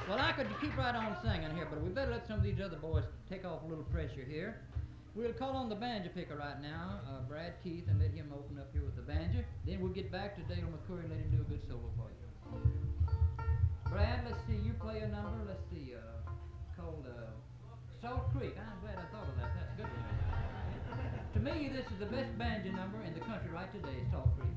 Well, I could keep right on singing here, but we better let some of these other boys take off a little pressure here. We'll call on the banjo picker right now, Brad Keith, and let him open up here with the banjo. Then we'll get back to Dale McCoury and let him do a good solo for you. Brad, let's see, you play a number, let's see, called Salt Creek. I'm glad I thought of that. That's good. To me, this is the best banjo number in the country right today, Salt Creek.